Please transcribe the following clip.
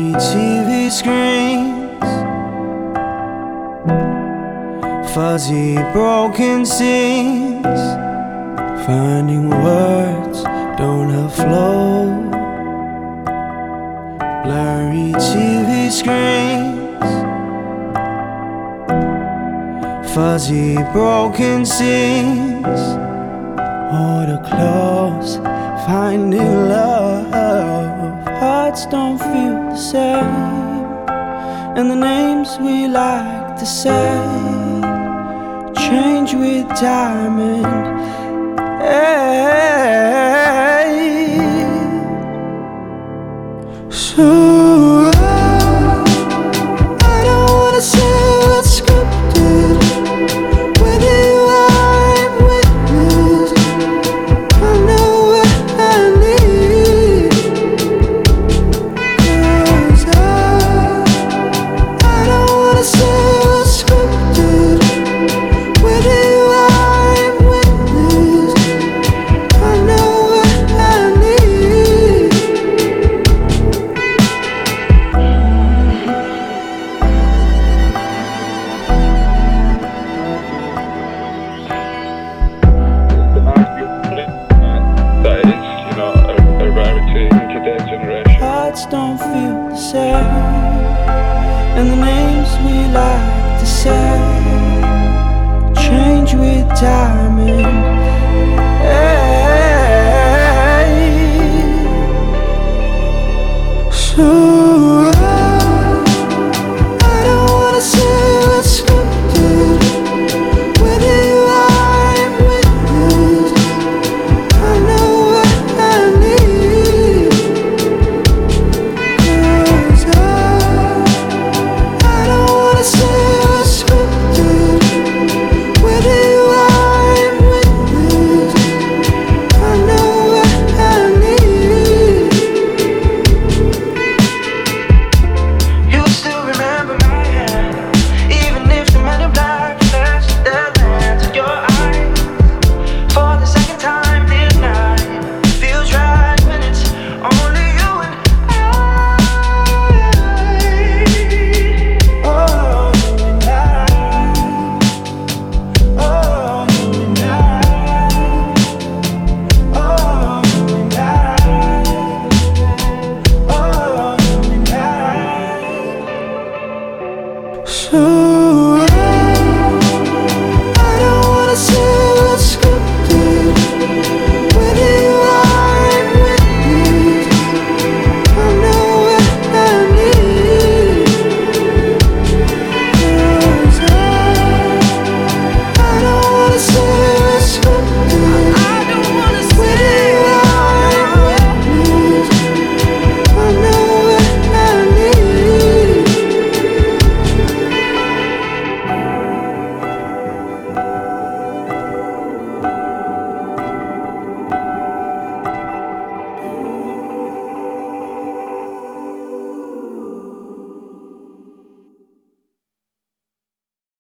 blurry TV screens, fuzzy broken scenes, finding words don't have flow. Blurry TV screens, fuzzy broken scenes, order clothes, finding love. Hearts don't feel the same, and the names we like to say change with time and age. So I don't wanna say what's scripted. With you I'm witness. I know what I need. 'Cause I don't wanna say what's scripted. With you I'm witness. I know what I need. That is, a rarity in today's generation. Hearts don't feel the same, and the names we like to say change with time.